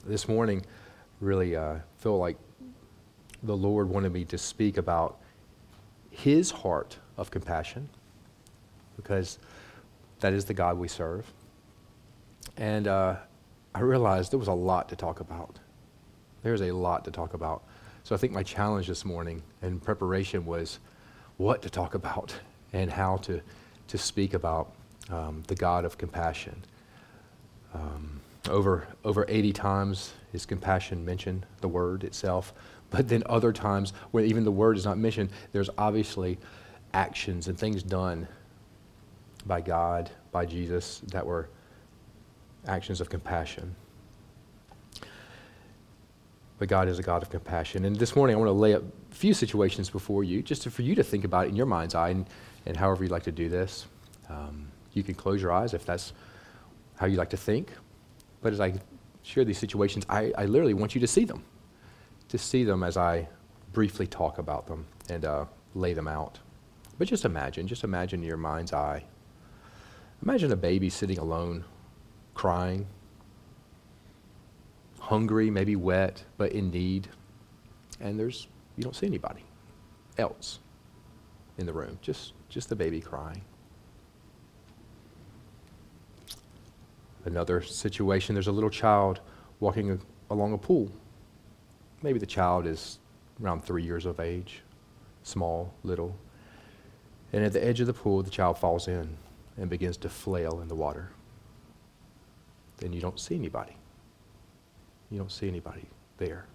This morning, really feel like the Lord wanted me to speak about His heart of compassion, because that is the God we serve. And I realized there was a lot to talk about. There's a lot to talk about. So I think my challenge this morning in preparation was what to talk about and how to speak about the God of compassion. Over 80 times is compassion mentioned, the word itself. But then other times where even the word is not mentioned, there's obviously actions and things done by God, by Jesus, that were actions of compassion. But God is a God of compassion. And this morning I want to lay up a few situations before you, just for you to think about it in your mind's eye, and however you'd like to do this. You can close your eyes if that's how you like to think. But as I share these situations, I literally want you to see them as I briefly talk about them and lay them out. But just imagine in your mind's eye. Imagine a baby sitting alone, crying, hungry, maybe wet, but in need. And you don't see anybody else in the room, just the baby crying. Another situation, there's a little child walking along a pool. Maybe the child is around 3 years of age, small, little. And at the edge of the pool, the child falls in and begins to flail in the water. Then you don't see anybody. You don't see anybody there.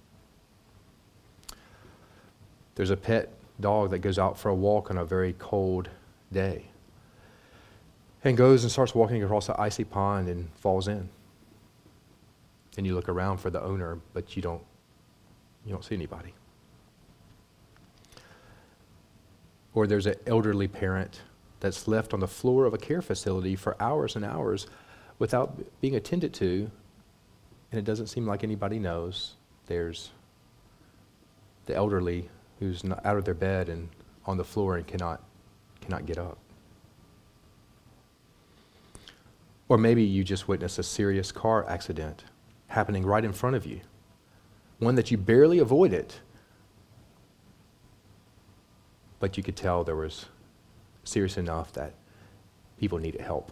There's a pet dog that goes out for a walk on a very cold day and goes and starts walking across an icy pond and falls in. And you look around for the owner, but you don't see anybody. Or there's an elderly parent that's left on the floor of a care facility for hours and hours without being attended to, and it doesn't seem like anybody knows. There's the elderly who's not out of their bed and on the floor and cannot get up. Or maybe you just witnessed a serious car accident happening right in front of you, one that you barely avoided, but you could tell there was serious enough that people needed help.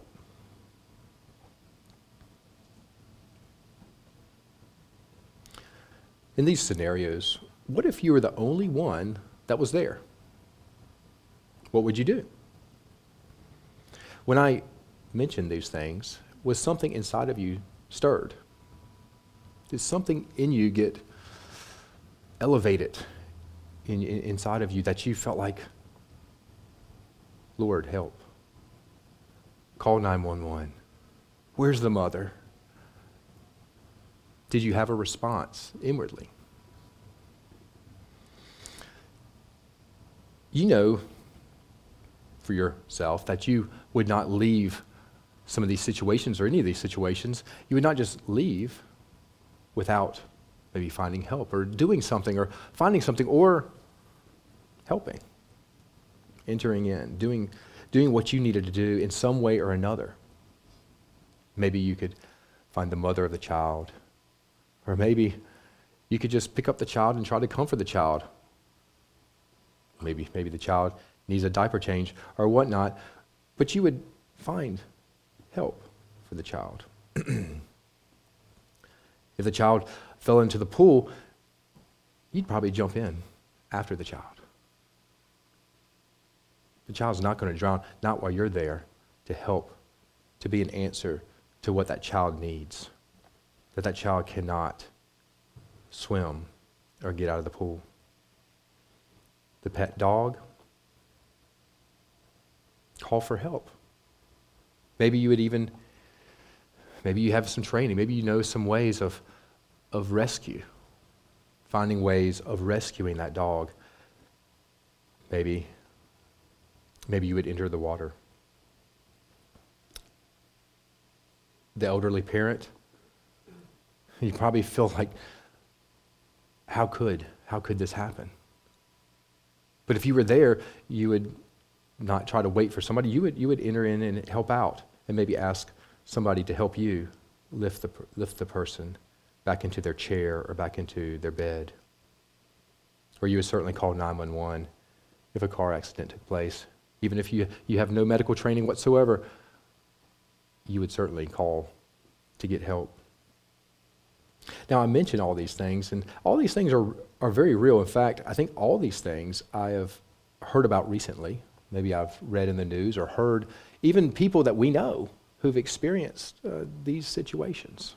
In these scenarios, what if you were the only one that was there? What would you do? When I mentioned these things, was something inside of you stirred? Did something in you get elevated inside of you that you felt like, Lord, help? Call 911. Where's the mother? Did you have a response inwardly? You know for yourself that you would not leave some of these situations or any of these situations. You would not just leave without maybe finding help or doing something or finding something or helping, entering in, doing what you needed to do in some way or another. Maybe you could find the mother of the child, or maybe you could just pick up the child and try to comfort the child. Maybe the child needs a diaper change or whatnot, but you would find help for the child. If the child fell into the pool, you'd probably jump in after the child. The child's not going to drown, not while you're there to help, to be an answer to what that child needs, that child cannot swim or get out of the pool. The pet dog, call for help. Maybe you have some training. Maybe you know some ways of rescue, finding ways of rescuing that dog. Maybe you would enter the water. The elderly parent, you probably feel like, how could this happen? But if you were there, you would not try to wait for somebody. You would enter in and help out and maybe ask somebody to help you lift the person back into their chair or back into their bed. Or you would certainly call 911 if a car accident took place. Even if you have no medical training whatsoever, you would certainly call to get help. Now, I mention all these things, and all these things are very real. In fact, I think all these things I have heard about recently. Maybe I've read in the news or heard even people that we know who've experienced these situations.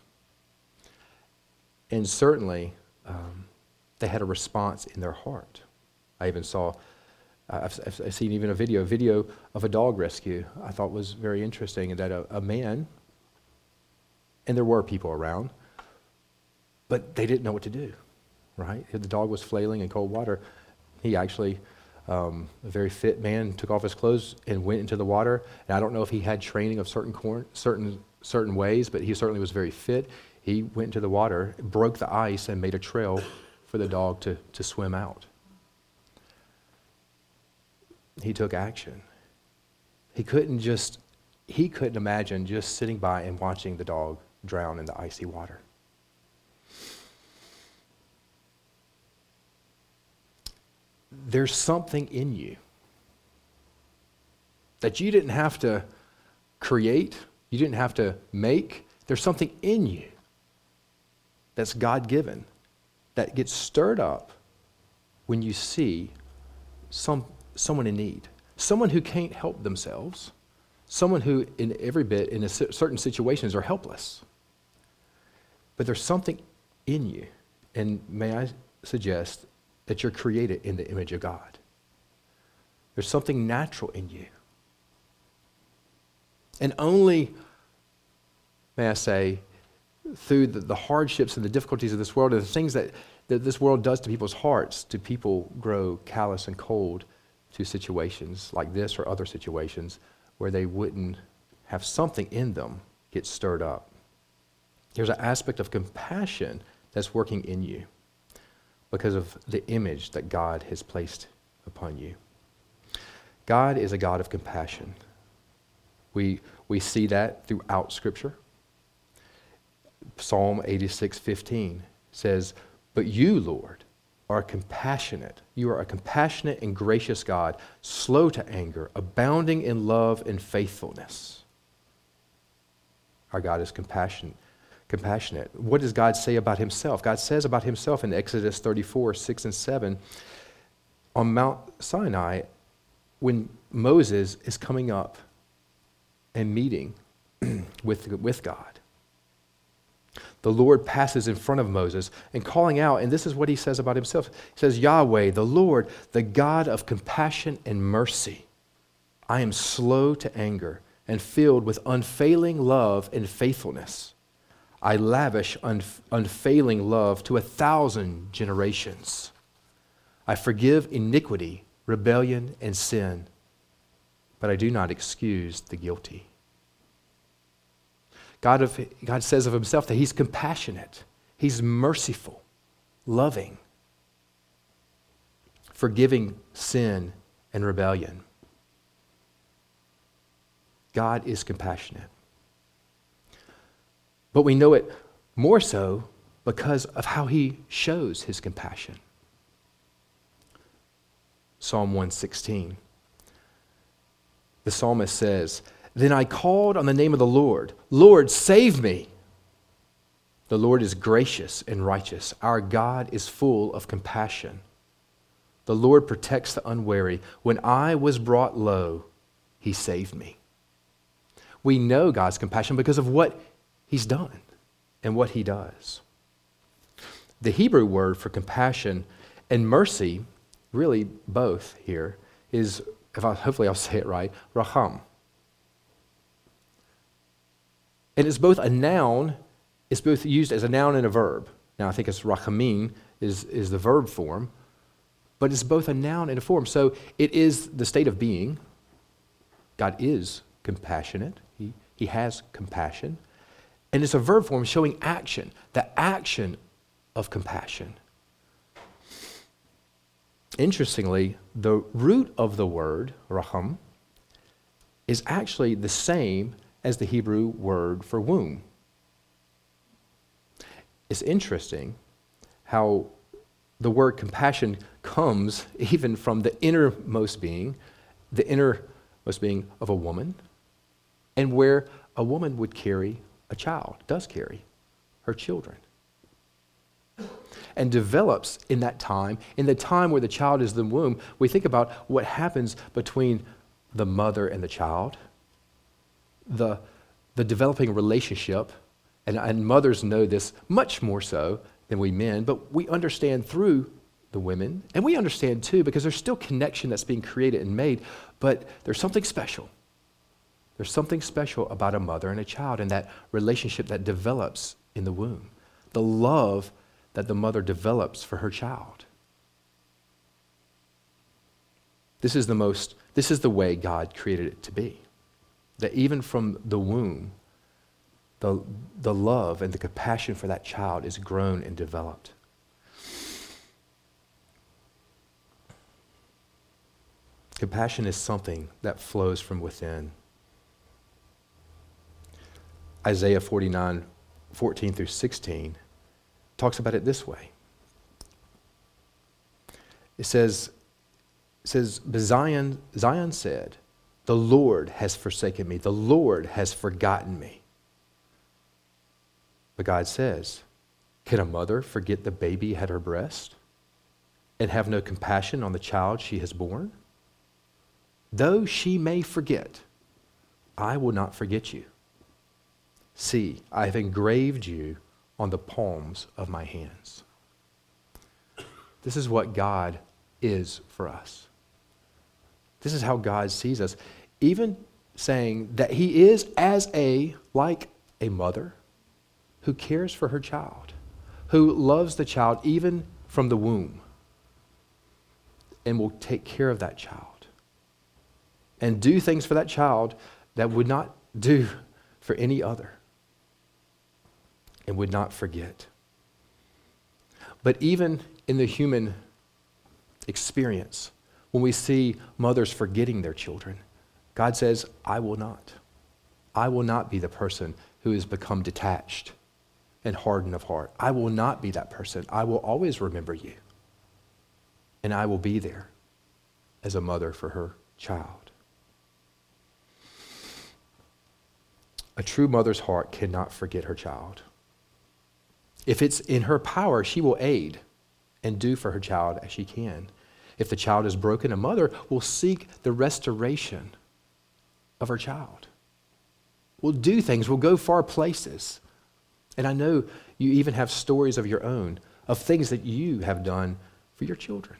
And certainly, they had a response in their heart. I even saw, I've seen even a video of a dog rescue I thought was very interesting, and that a man, and there were people around, but they didn't know what to do, right? The dog was flailing in cold water. He actually, a very fit man, took off his clothes and went into the water. And I don't know if he had training of certain ways, but he certainly was very fit. He went into the water, broke the ice, and made a trail for the dog to swim out. He took action. He couldn't imagine just sitting by and watching the dog drown in the icy water. There's something in you that you didn't have to create, you didn't have to make. There's something in you that's God-given that gets stirred up when you see someone in need, someone who can't help themselves, someone who in certain situations are helpless. But there's something in you, and may I suggest that you're created in the image of God. There's something natural in you. And only, may I say, through the hardships and the difficulties of this world and the things that this world does to people's hearts, do people grow callous and cold to situations like this or other situations where they wouldn't have something in them get stirred up. There's an aspect of compassion that's working in you because of the image that God has placed upon you. God is a God of compassion. We see that throughout Scripture. Psalm 86:15 says, "But you, Lord, are compassionate. You are a compassionate and gracious God, slow to anger, abounding in love and faithfulness." Our God is compassionate. What does God say about himself? God says about himself in Exodus 34:6-7, on Mount Sinai, when Moses is coming up and meeting with God. The Lord passes in front of Moses and calling out, and this is what he says about himself. He says, "Yahweh, the Lord, the God of compassion and mercy. I am slow to anger and filled with unfailing love and faithfulness. I lavish unfailing love to 1,000 generations. I forgive iniquity, rebellion, and sin, but I do not excuse the guilty." God says of himself that he's compassionate, he's merciful, loving, forgiving sin and rebellion. God is compassionate. But we know it more so because of how he shows his compassion. Psalm 116. The psalmist says, "Then I called on the name of the Lord. Lord, save me." The Lord is gracious and righteous. Our God is full of compassion. The Lord protects the unwary. When I was brought low, he saved me. We know God's compassion because of what he's done and what he does. The Hebrew word for compassion and mercy, really both here, is, hopefully I'll say it right, racham. And it's both a noun, it's both used as a noun and a verb. Now I think it's rachamim is the verb form, but it's both a noun and a form. So it is the state of being. God is compassionate. He has compassion. And it's a verb form showing action, the action of compassion. Interestingly, the root of the word, racham, is actually the same as the Hebrew word for womb. it's interesting how the word compassion comes even from the innermost being of a woman, and where a woman would carry a child, does carry her children, and develops in that time, in the time where the child is in the womb. We think about what happens between the mother and the child, the developing relationship, and mothers know this much more so than we men, but we understand through the women, and we understand too because there's still connection that's being created and made, but there's something special. There's something special about a mother and a child and that relationship that develops in the womb, the love that the mother develops for her child. This is the way God created it to be. That even from the womb, the love and the compassion for that child is grown and developed. Compassion is something that flows from within. Isaiah 49:14-16 talks about it this way. It says, but Zion said, "The Lord has forsaken me. The Lord has forgotten me." But God says, can a mother forget the baby at her breast and have no compassion on the child she has borne? Though she may forget, I will not forget you. See, I have engraved you on the palms of my hands. This is what God is for us. This is how God sees us. Even saying that he is like a mother who cares for her child, who loves the child even from the womb, and will take care of that child and do things for that child that would not do for any other and would not forget. But even in the human experience, when we see mothers forgetting their children, God says, I will not. I will not be the person who has become detached and hardened of heart. I will not be that person. I will always remember you. And I will be there as a mother for her child. A true mother's heart cannot forget her child. If it's in her power, she will aid and do for her child as she can. If the child is broken, a mother will seek the restoration of her child. Will do things, will go far places. And I know you even have stories of your own, of things that you have done for your children.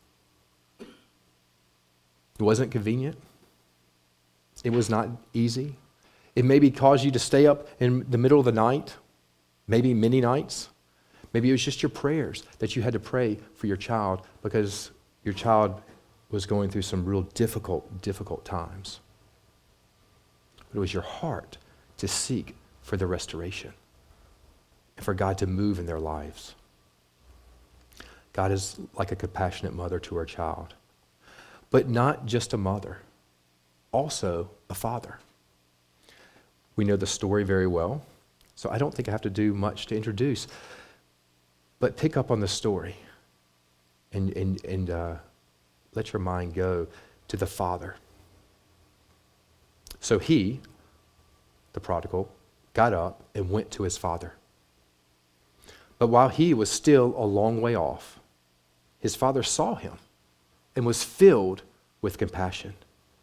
It wasn't convenient. It was not easy. It maybe caused you to stay up in the middle of the night, maybe many nights. Maybe it was just your prayers that you had to pray for your child because your child was going through some real difficult times. But it was your heart to seek for the restoration and for God to move in their lives. God is like a compassionate mother to her child, but not just a mother, also a father. We know the story very well, so I don't think I have to do much to introduce, but pick up on the story and let your mind go to the father. So he, the prodigal, got up and went to his father. But while he was still a long way off, his father saw him and was filled with compassion.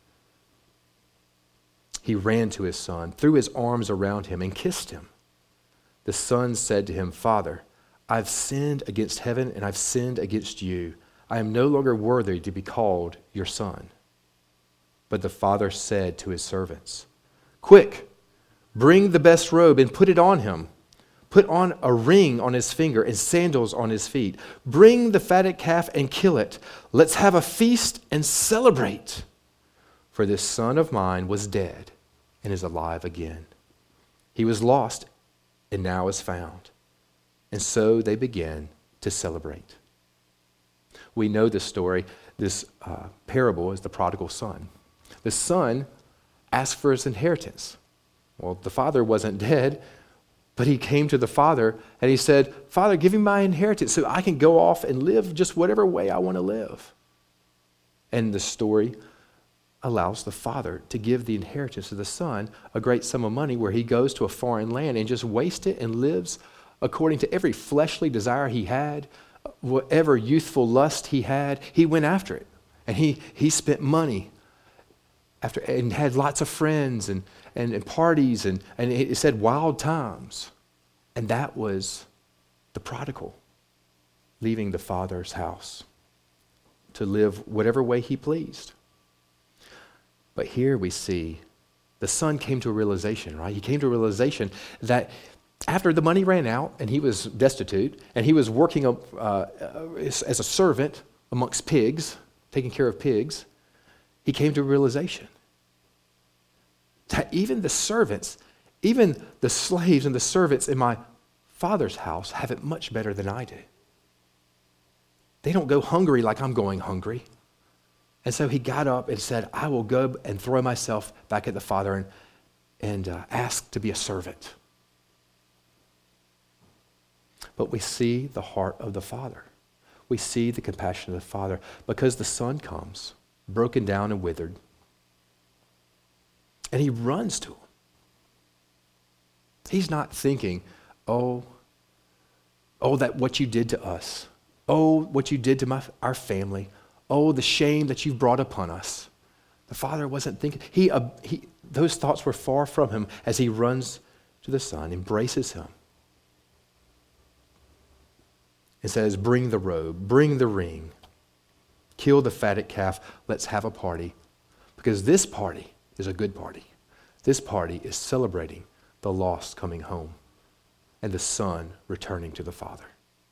He ran to his son, threw his arms around him, and kissed him. The son said to him, "Father, I've sinned against heaven and I've sinned against you. I am no longer worthy to be called your son." But the father said to his servants, "Quick, bring the best robe and put it on him. Put on a ring on his finger and sandals on his feet. Bring the fatted calf and kill it. Let's have a feast and celebrate. For this son of mine was dead and is alive again. He was lost and now is found." And so they began to celebrate. We know this story. This parable is the prodigal son. The son asked for his inheritance. Well, the father wasn't dead, But he came to the father and he said, Father, give me my inheritance so I can go off and live just whatever way I want to live. And the story allows the father to give the inheritance to the son, a great sum of money, where he goes to a foreign land and just wastes it and lives according to every fleshly desire he had, whatever youthful lust he had. He went after it. And he spent money and had lots of friends and parties and it said wild times. And that was the prodigal leaving the father's house to live whatever way he pleased. But here we see the son came to a realization, right? He came to a realization that after the money ran out and he was destitute and he was working as a servant amongst pigs, taking care of pigs, he came to a realization that even the servants, even the slaves and the servants in my father's house have it much better than I do. They don't go hungry like I'm going hungry. And so he got up and said, I will go and throw myself back at the father and ask to be a servant. But we see the heart of the father. We see the compassion of the father because the son comes, broken down and withered, and he runs to him. He's not thinking, oh, that what you did to us. Oh, what you did to our family. Oh, the shame that you've brought upon us. The father wasn't thinking. Those thoughts were far from him as he runs to the son, embraces him, and says, bring the robe, bring the ring, kill the fatted calf, let's have a party. Because this party is a good party. This party is celebrating the lost coming home and the son returning to the father.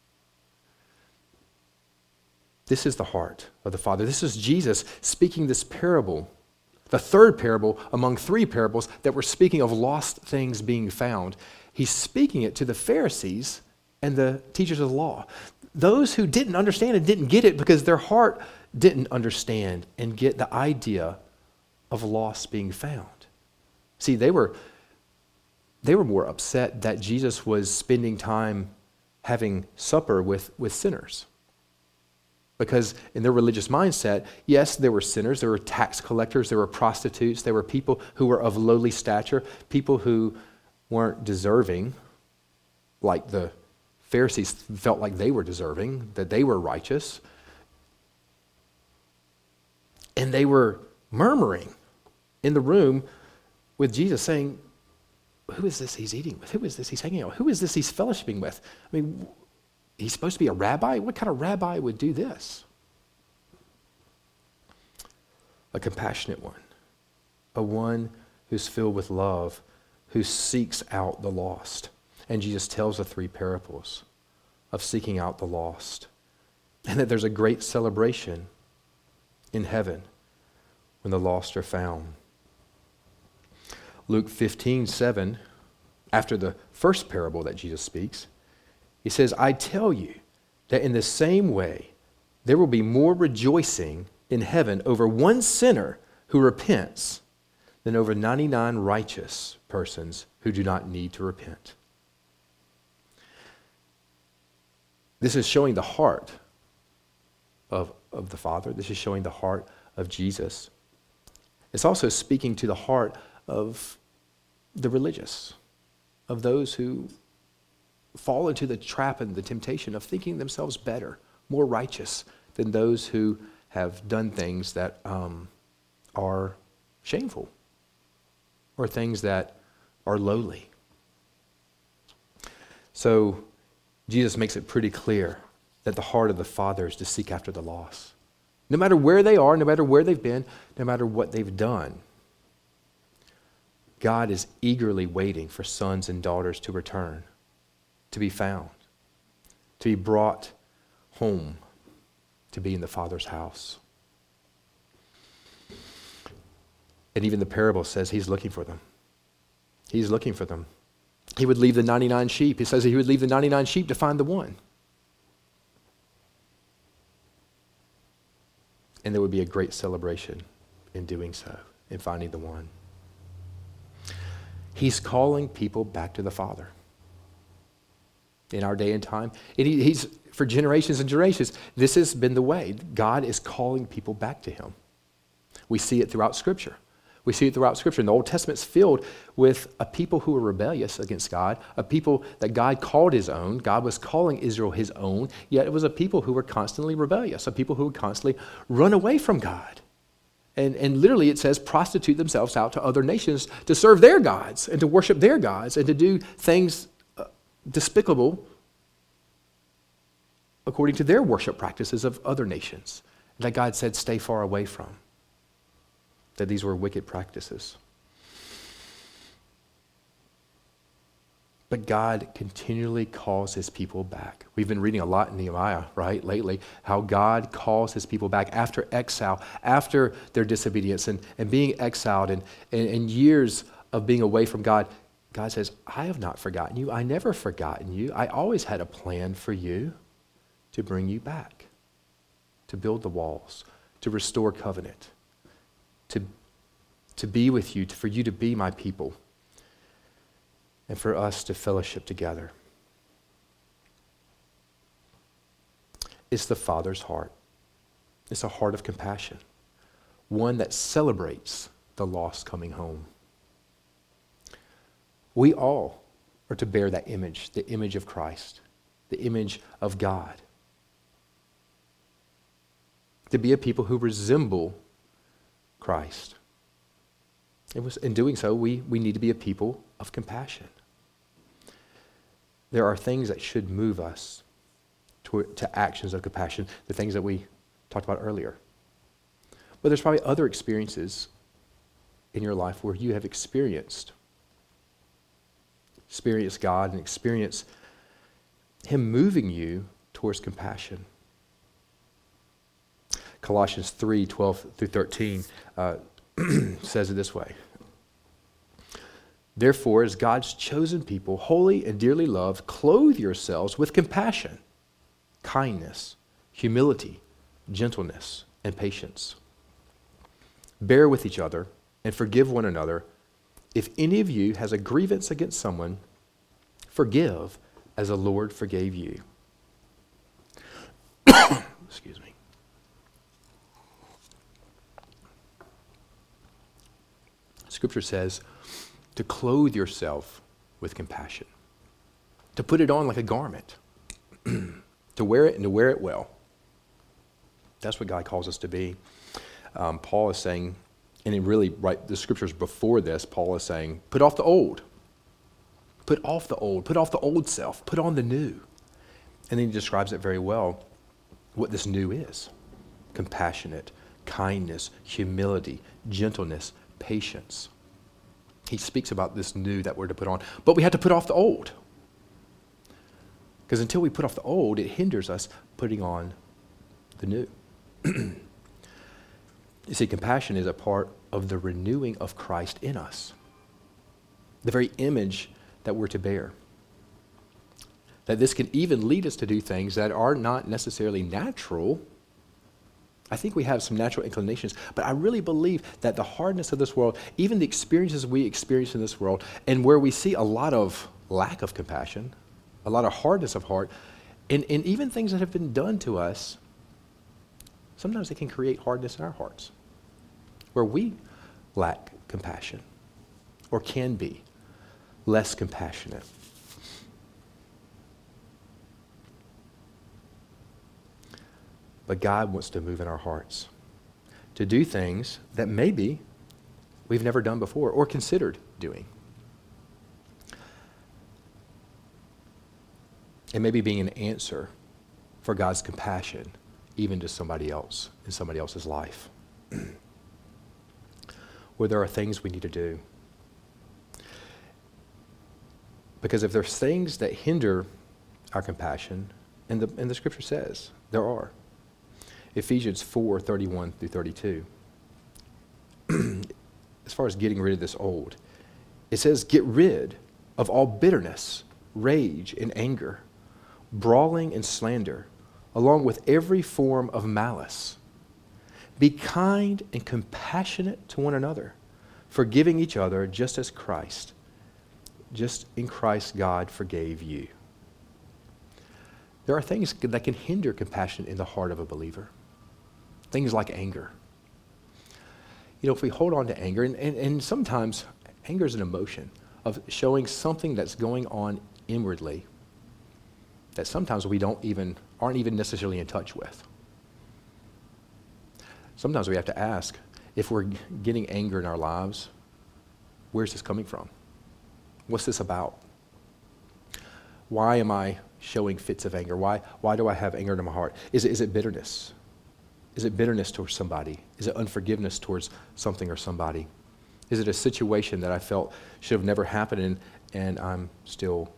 This is the heart of the Father. This is Jesus speaking this parable, the third parable among three parables that were speaking of lost things being found. He's speaking it to the Pharisees and the teachers of the law, those who didn't understand and didn't get it because their heart didn't understand and get the idea of lost being found. See, they were more upset that Jesus was spending time having supper with sinners. Because in their religious mindset, yes, there were sinners, there were tax collectors, there were prostitutes, there were people who were of lowly stature, people who weren't deserving, like the Pharisees felt like they were deserving, that they were righteous. And they were murmuring in the room with Jesus saying, who is this he's eating with? Who is this he's hanging out with? Who is this he's fellowshipping with? I mean, he's supposed to be a rabbi? What kind of rabbi would do this? A compassionate one. A one who's filled with love, who seeks out the lost. And Jesus tells the three parables of seeking out the lost. And that there's a great celebration in heaven when the lost are found. Luke 15:7, after the first parable that Jesus speaks, he says, I tell you that in the same way, there will be more rejoicing in heaven over one sinner who repents than over 99 righteous persons who do not need to repent. This is showing the heart of the Father. This is showing the heart of Jesus. It's also speaking to the heart of the religious, of those who fall into the trap and the temptation of thinking themselves better, more righteous than those who have done things that are shameful or things that are lowly. So Jesus makes it pretty clear that the heart of the Father is to seek after the lost. No matter where they are, no matter where they've been, no matter what they've done, God is eagerly waiting for sons and daughters to return, to be found, to be brought home, to be in the Father's house. And even the parable says he's looking for them. He's looking for them. He would leave the 99 sheep. He says he would leave the 99 sheep to find the one. And there would be a great celebration in doing so, in finding the one. He's calling people back to the Father. in our day and time. And he's, for generations and generations, this has been the way. God is calling people back to him. We see it throughout Scripture. We see it throughout Scripture. And the Old Testament's filled with a people who were rebellious against God, a people that God called his own. God was calling Israel his own, yet it was a people who were constantly rebellious, a people who would constantly run away from God. And literally it says prostitute themselves out to other nations to serve their gods and to worship their gods and to do things despicable according to their worship practices of other nations that God said stay far away from. That these were wicked practices. But God continually calls his people back. We've been reading a lot in Nehemiah, right, lately, how God calls his people back after exile, after their disobedience and being exiled and years of being away from God. God says, I have not forgotten you. I never forgotten you. I always had a plan for you to bring you back, to build the walls, to restore covenant, to be with you, for you to be my people, and for us to fellowship together. It's the Father's heart. It's a heart of compassion, one that celebrates the lost coming home. We all are to bear that image, the image of Christ, the image of God. To be a people who resemble Christ. In doing so, we need to be a people of compassion. There are things that should move us to actions of compassion, the things that we talked about earlier. But there's probably other experiences in your life where you have experienced God and experienced him moving you towards compassion. Colossians 3:12-13 says it this way. Therefore, as God's chosen people, holy and dearly loved, clothe yourselves with compassion, kindness, humility, gentleness, and patience. Bear with each other and forgive one another. If any of you has a grievance against someone, forgive as the Lord forgave you. Excuse me. Scripture says to clothe yourself with compassion, to put it on like a garment, to wear it and to wear it well. That's what God calls us to be. Paul is saying, and it really, right, the scriptures before this, Paul is saying, put off the old. Put off the old. Put off the old self. Put on the new. And then he describes it very well, what this new is. Compassionate, kindness, humility, gentleness, patience. He speaks about this new that we're to put on. But we have to put off the old. Because until we put off the old, it hinders us putting on the new. You see, compassion is a part of the renewing of Christ in us. The very image that we're to bear. That this can even lead us to do things that are not necessarily natural. I think we have some natural inclinations, but I really believe that the hardness of this world, even the experiences we experience in this world, and where we see a lot of lack of compassion, a lot of hardness of heart, and even things that have been done to us, sometimes they can create hardness in our hearts, where we lack compassion, or can be less compassionate. But God wants to move in our hearts, to do things that maybe we've never done before or considered doing. And maybe being an answer for God's compassion, even to somebody else in somebody else's life. Where there are things we need to do. Because if there's things that hinder our compassion, and the scripture says there are. Ephesians 4:31-32. As far as getting rid of this old, it says, get rid of all bitterness, rage, and anger, brawling and slander, along with every form of malice. Be kind and compassionate to one another, forgiving each other just in Christ God forgave you. There are things that can hinder compassion in the heart of a believer. Things like anger. If we hold on to anger, and sometimes anger is an emotion of showing something that's going on inwardly that sometimes we aren't even necessarily in touch with. Sometimes we have to ask, if we're getting anger in our lives, where's this coming from? What's this about? Why am I showing fits of anger? Why do I have anger in my heart? Is it bitterness? Is it bitterness towards somebody? Is it unforgiveness towards something or somebody? Is it a situation that I felt should have never happened and I'm still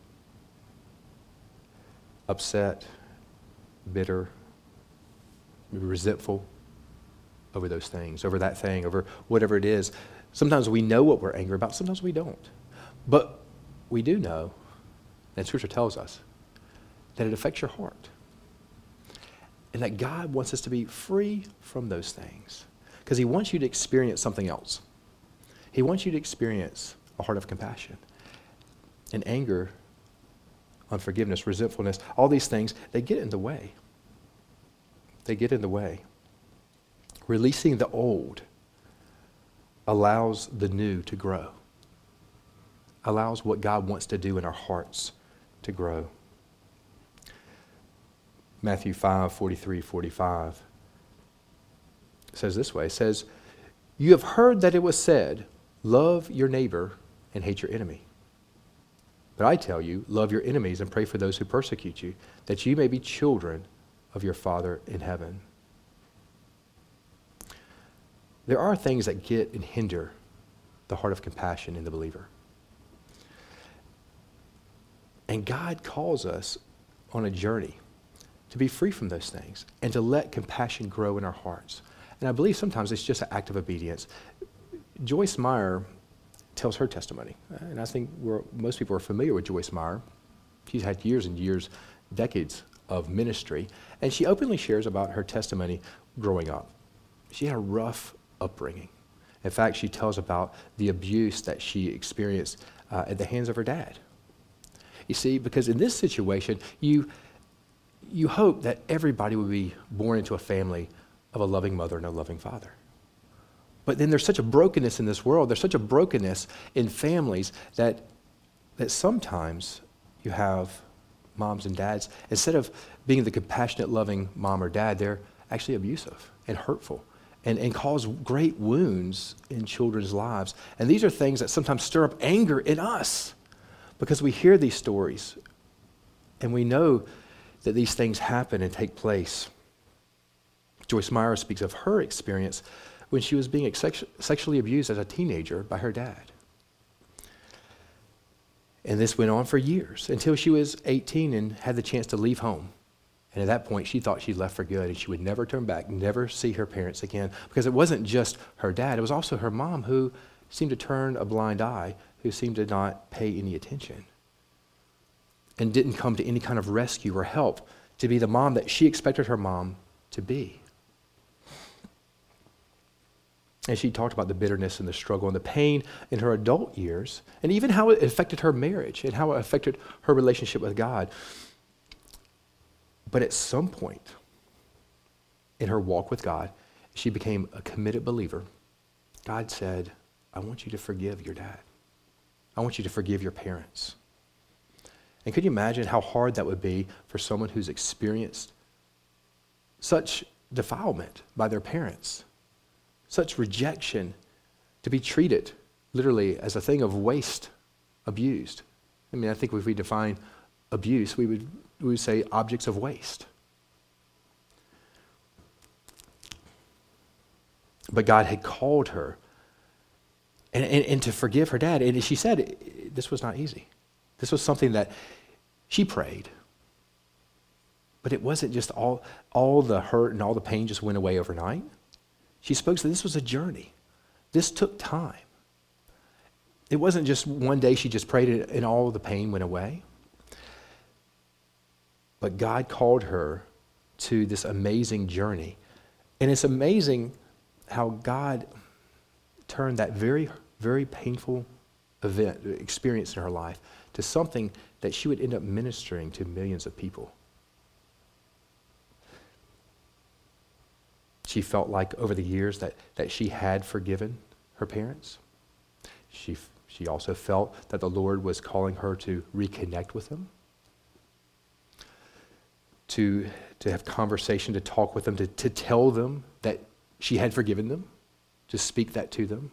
upset, bitter, resentful over those things, over that thing, over whatever it is? Sometimes we know what we're angry about, sometimes we don't. But we do know, and Scripture tells us, that it affects your heart. And that God wants us to be free from those things. Because He wants you to experience something else. He wants you to experience a heart of compassion. And anger, unforgiveness, resentfulness, all these things, they get in the way. They get in the way. Releasing the old allows the new to grow. Allows what God wants to do in our hearts to grow. Matthew 5:43-45 says this way. It says, "You have heard that it was said, 'Love your neighbor and hate your enemy.' But I tell you, love your enemies and pray for those who persecute you, that you may be children of your Father in heaven." There are things that get and hinder the heart of compassion in the believer. And God calls us on a journey to be free from those things and to let compassion grow in our hearts. And I believe sometimes it's just an act of obedience. Joyce Meyer tells her testimony, and I think most people are familiar with Joyce Meyer. She's had years and years, decades of ministry, and she openly shares about her testimony growing up. She had a rough upbringing. In fact, she tells about the abuse that she experienced at the hands of her dad. You see, because in this situation, you hope that everybody would be born into a family of a loving mother and a loving father. But then there's such a brokenness in this world, there's such a brokenness in families that sometimes you have moms and dads, instead of being the compassionate, loving mom or dad, they're actually abusive and hurtful and cause great wounds in children's lives. And these are things that sometimes stir up anger in us because we hear these stories and we know that these things happen and take place. Joyce Meyer speaks of her experience when she was being sexually abused as a teenager by her dad. And this went on for years until she was 18 and had the chance to leave home. And at that point, she thought she'd left for good and she would never turn back, never see her parents again. Because it wasn't just her dad, it was also her mom who seemed to turn a blind eye, who seemed to not pay any attention and didn't come to any kind of rescue or help to be the mom that she expected her mom to be. And she talked about the bitterness and the struggle and the pain in her adult years, and even how it affected her marriage and how it affected her relationship with God. But at some point in her walk with God, she became a committed believer. God said, I want you to forgive your dad. I want you to forgive your parents. And could you imagine how hard that would be for someone who's experienced such defilement by their parents, such rejection, to be treated literally as a thing of waste, abused? I mean, I think if we define abuse, we would say objects of waste. But God had called her and to forgive her dad. And she said this was not easy. This was something that she prayed. But it wasn't just all the hurt and all the pain just went away overnight. She spoke that this was a journey. This took time. It wasn't just one day she just prayed and all the pain went away. But God called her to this amazing journey. And it's amazing how God turned that very, very painful experience in her life to something that she would end up ministering to millions of people she felt like over the years that she had forgiven her parents. She also felt that the Lord was calling her to reconnect with them, to have conversation, to talk with them, to tell them that she had forgiven them, to speak that to them.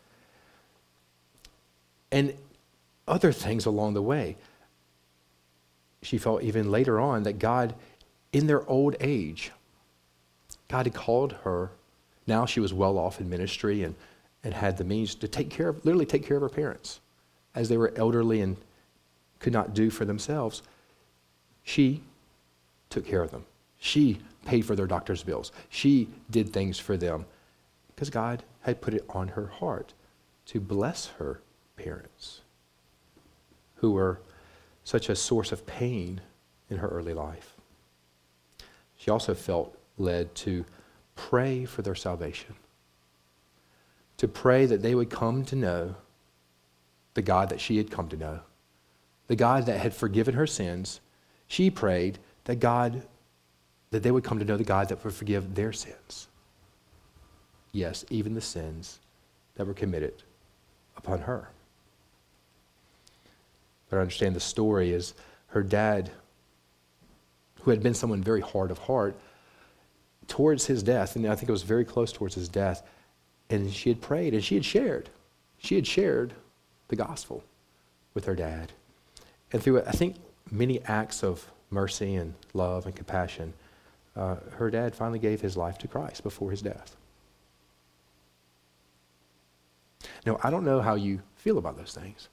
And other things along the way. She felt even later on that God, in their old age, God had called her. Now she was well off in ministry and had the means to literally take care of her parents. As they were elderly and could not do for themselves, she took care of them. She paid for their doctor's bills. She did things for them because God had put it on her heart to bless her parents, who were such a source of pain in her early life. She also felt led to pray for their salvation, to pray that they would come to know the God that she had come to know, the God that had forgiven her sins. She prayed that they would come to know the God that would forgive their sins. Yes, even the sins that were committed upon her. But I understand the story is her dad, who had been someone very hard of heart, towards his death, and I think it was very close towards his death, and she had prayed and she had shared the gospel with her dad. And through, I think, many acts of mercy and love and compassion, her dad finally gave his life to Christ before his death. Now, I don't know how you feel about those things.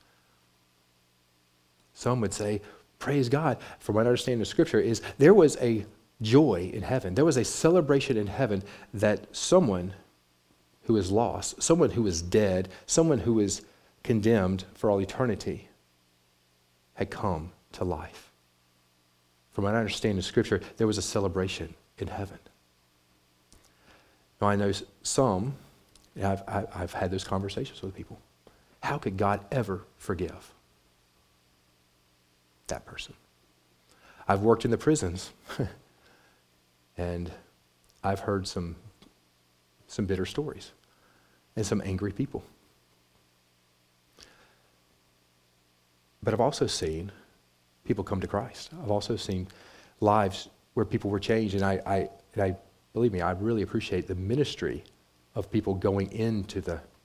Some would say, praise God. From what I understand of Scripture is there was a joy in heaven. There was a celebration in heaven that someone who is lost, someone who is dead, someone who is condemned for all eternity had come to life. From what I understand of Scripture, there was a celebration in heaven. Now I know some, I've had those conversations with people. How could God ever forgive that person? I've worked in the prisons and I've heard some bitter stories and some angry people. But I've also seen people come to Christ. I've also seen lives where people were changed, and I believe me, I really appreciate the ministry of people going into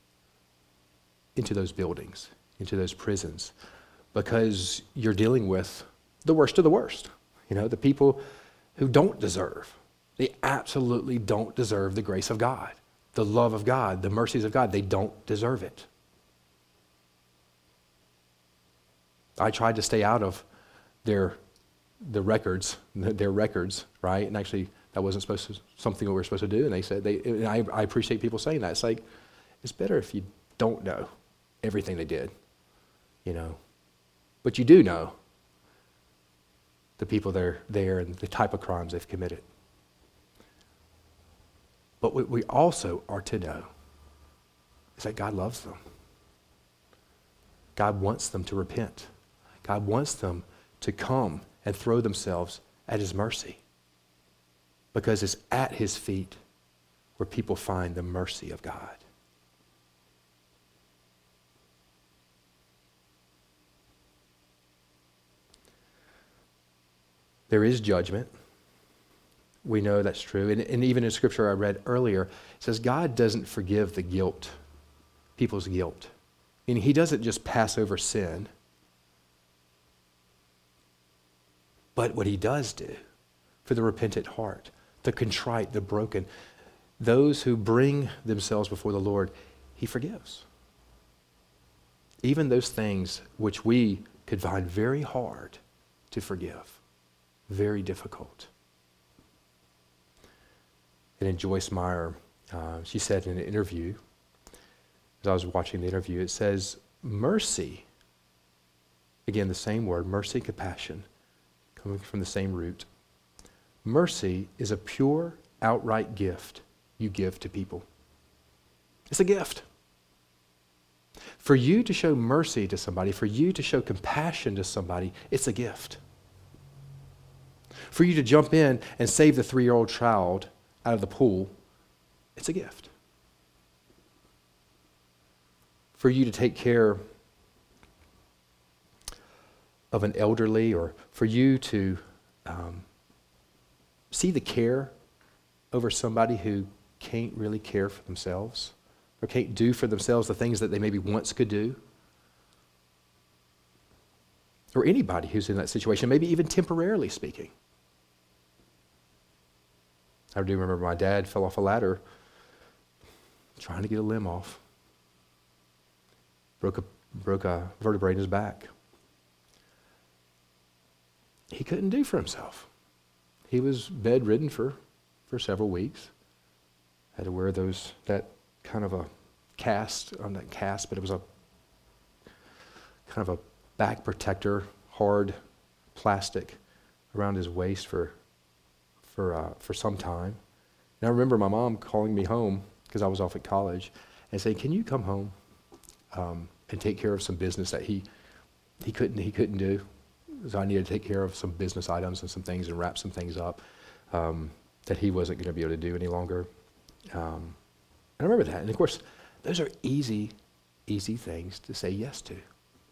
those buildings, into those prisons, because you're dealing with the worst of the worst. The people who don't deserve. They absolutely don't deserve the grace of God, the love of God, the mercies of God. They don't deserve it. I tried to stay out of their records, right? And actually, that wasn't something we were supposed to do. And they said, and I appreciate people saying that. It's like, it's better if you don't know everything they did, But you do know the people that are there and the type of crimes they've committed. But what we also are to know is that God loves them. God wants them to repent. God wants them to come and throw themselves at his mercy, because it's at his feet where people find the mercy of God. There is judgment. We know that's true. And even in Scripture I read earlier, it says God doesn't forgive the guilt, people's guilt. And he doesn't just pass over sin. But what he does do for the repentant heart, the contrite, the broken, those who bring themselves before the Lord, he forgives. Even those things which we could find very hard to forgive, very difficult. And in Joyce Meyer, she said in an interview, as I was watching the interview, it says, mercy, again, the same word, mercy, compassion, coming from the same root. Mercy is a pure, outright gift you give to people. It's a gift. For you to show mercy to somebody, for you to show compassion to somebody, it's a gift. For you to jump in and save the 3-year-old child out of the pool It's a gift. For you to take care of an elderly, or for you to see the care over somebody who can't really care for themselves, or can't do for themselves the things that they maybe once could do. Or anybody who's in that situation, maybe even temporarily speaking. I do remember my dad fell off a ladder trying to get a limb off. Broke a vertebrae in his back. He couldn't do for himself. He was bedridden for several weeks. Had to wear that kind of a cast, not cast, but it was a kind of a back protector, hard plastic around his waist for some time. And I remember my mom calling me home because I was off at college and saying, "Can you come home and take care of some business that he couldn't do?" So I needed to take care of some business items and some things and wrap some things up that he wasn't going to be able to do any longer. And I remember that. And of course, those are easy things to say yes to.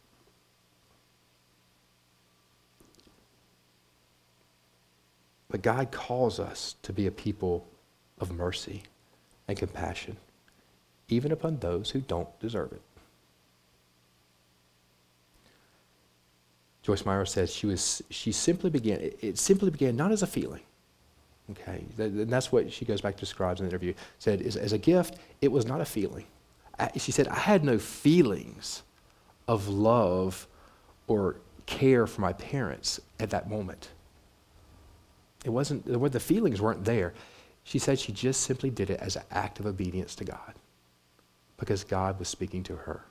But God calls us to be a people of mercy and compassion, even upon those who don't deserve it. Joyce Meyer says it simply began not as a feeling. Okay, and that's what she goes back to describes in the interview. Said, as a gift, it was not a feeling. She said, I had no feelings of love or care for my parents at that moment. The feelings weren't there. She said she just simply did it as an act of obedience to God because God was speaking to her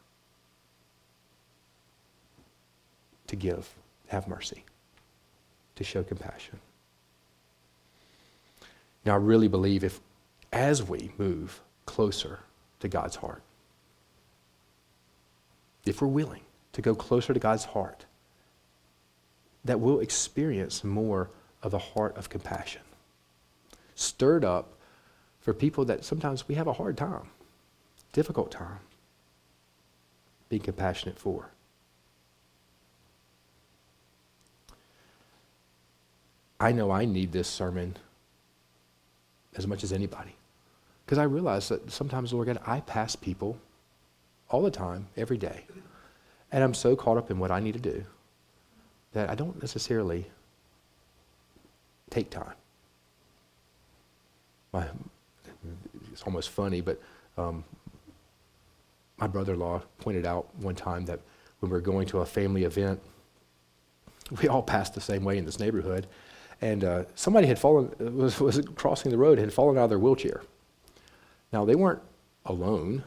to give, have mercy, to show compassion. Now, I really believe as we move closer to God's heart, if we're willing to go closer to God's heart, that we'll experience more of the heart of compassion, stirred up for people that sometimes we have a hard time, difficult time, being compassionate for. I know I need this sermon as much as anybody, because I realize that sometimes, Lord God, I pass people all the time, every day, and I'm so caught up in what I need to do that I don't necessarily take time. It's almost funny, but my brother-in-law pointed out one time that when we were going to a family event, we all passed the same way in this neighborhood, and somebody had was crossing the road and had fallen out of their wheelchair. Now, they weren't alone,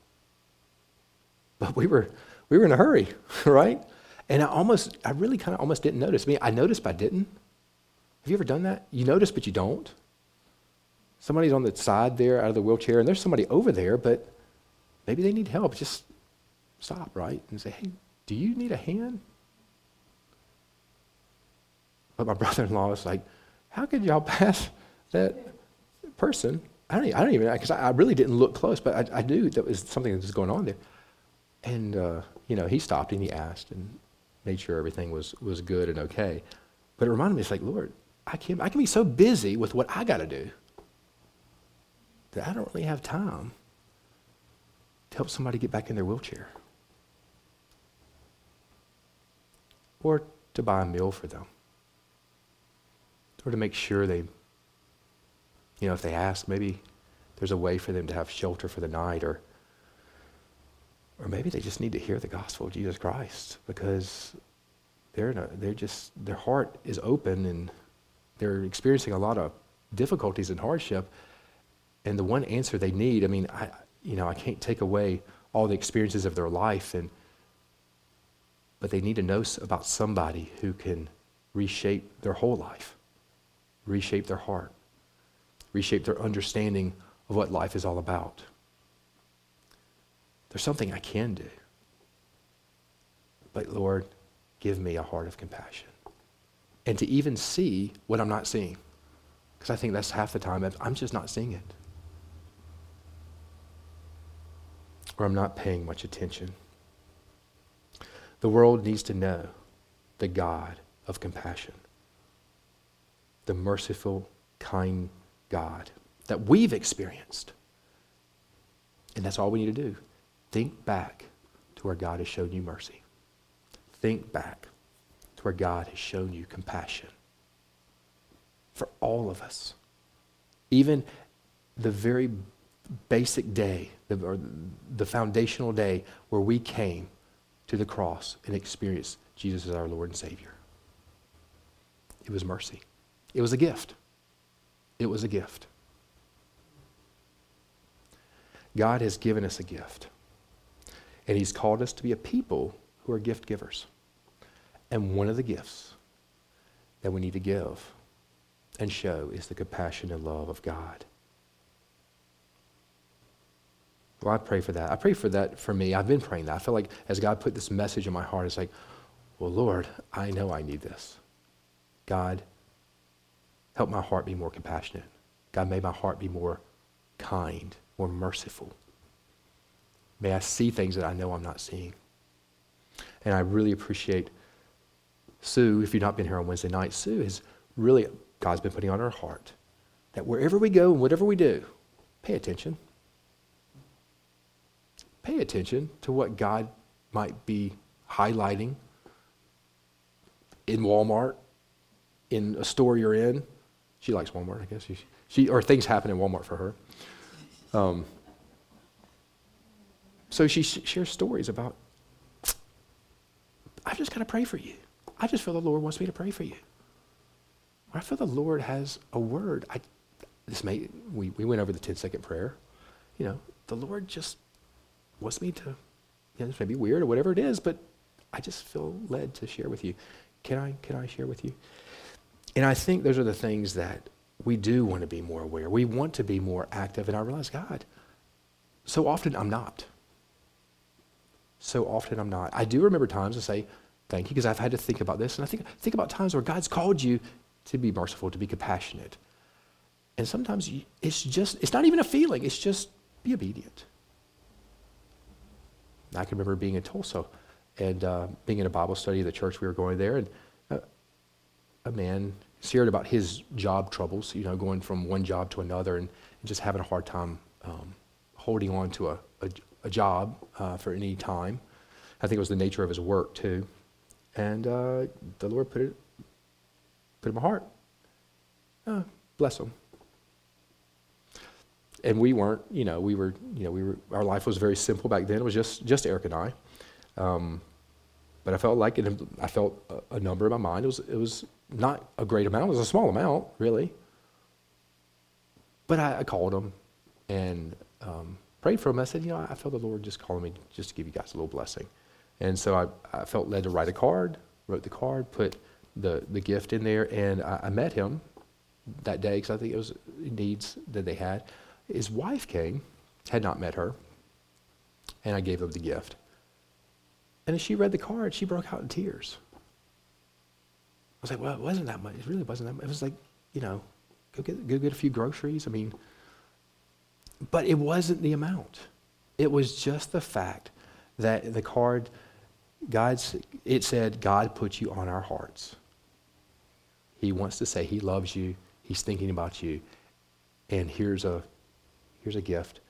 but we were in a hurry, right? And I really kind of almost didn't notice. I mean, I noticed, but I didn't. Have you ever done that? You notice, but you don't. Somebody's on the side there out of the wheelchair, and there's somebody over there, but maybe they need help. Just stop, right? And say, hey, do you need a hand? But my brother-in-law was like, how could y'all pass that person? I don't even, because I really didn't look close, but I knew that was something that was going on there. And, he stopped and he asked and made sure everything was good and okay. But it reminded me, it's like, Lord, I can be so busy with what I got to do that I don't really have time to help somebody get back in their wheelchair or to buy a meal for them or to make sure they, if they ask, maybe there's a way for them to have shelter for the night, or maybe they just need to hear the gospel of Jesus Christ because their heart is open and they're experiencing a lot of difficulties and hardship, and the one answer they need, I can't take away all the experiences of their life, but they need to know about somebody who can reshape their whole life, reshape their heart, reshape their understanding of what life is all about. There's something I can do. But Lord, give me a heart of compassion. And to even see what I'm not seeing. Because I think that's half the time, I'm just not seeing it. or I'm not paying much attention. The world needs to know the God of compassion, the merciful, kind God that we've experienced. And that's all we need to do. Think back to where God has shown you mercy. Think back to where God has shown you compassion. For all of us. Even the very basic day, or the foundational day where we came to the cross and experienced Jesus as our Lord and Savior. It was mercy. It was a gift. It was a gift. God has given us a gift. And he's called us to be a people who are gift givers. And one of the gifts that we need to give and show is the compassion and love of God. Well, I pray for that. I pray for that for me. I've been praying that. I feel like as God put this message in my heart, it's like, well, Lord, I know I need this. God, help my heart be more compassionate. God, may my heart be more kind, more merciful. May I see things that I know I'm not seeing. And I really appreciate Sue. If you've not been here on Wednesday night, Sue has really, God's been putting on her heart that wherever we go and whatever we do, pay attention. Pay attention to what God might be highlighting in Walmart, in a store you're in. She likes Walmart, I guess. She or things happen in Walmart for her. So she shares stories about, I just got to pray for you. I just feel the Lord wants me to pray for you. I feel the Lord has a word. We went over the 10-second prayer. You know, the Lord just wants me to, this may be weird or whatever it is, but I just feel led to share with you. Can I share with you? And I think those are the things that we do want to be more aware. We want to be more active, and I realize, God, so often I'm not. So often I'm not. I do remember times to say, thank you, because I've had to think about this, and I think about times where God's called you to be merciful, to be compassionate. And sometimes it's not even a feeling, it's just be obedient. I can remember being in Tulsa and being in a Bible study at the church we were going there, and a man shared about his job troubles, going from one job to another and just having a hard time holding on to a job for any time. I think it was the nature of his work too. And the Lord put it in my heart. Bless him. And we weren't, our life was very simple back then. It was just Eric and I. But I felt like I felt a number in my mind. It was not a great amount. It was a small amount, really. But I called him and prayed for him. I said, I felt the Lord just calling me just to give you guys a little blessing. And so I felt led to write wrote the card, put the gift in there, and I met him that day because I think it was needs that they had. His wife came, had not met her, and I gave him the gift. And as she read the card, she broke out in tears. I was like, well, it wasn't that much. It really wasn't that much. It was like, go get a few groceries. But it wasn't the amount. It was just the fact that the card, it said, God put you on our hearts. He wants to say he loves you. He's thinking about you. And here's a gift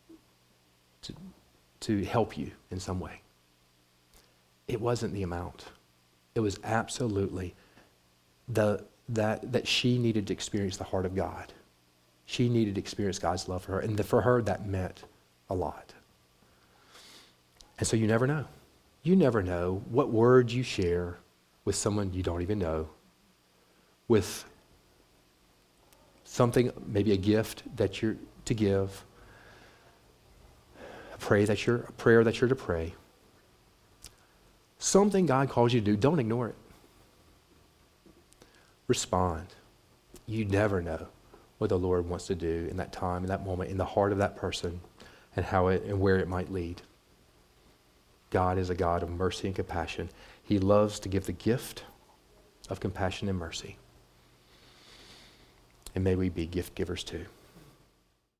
to help you in some way. It wasn't the amount. It was absolutely that she needed to experience the heart of God. She needed to experience God's love for her. And for her, that meant a lot. And so you never know. You never know what words you share with someone you don't even know, with something, maybe a gift that you're to give, a prayer that you're to pray. Something God calls you to do, don't ignore it. Respond. You never know what the Lord wants to do in that time, in that moment, in the heart of that person, and how it and where it might lead. God is a God of mercy and compassion. He loves to give the gift of compassion and mercy. And may we be gift givers too.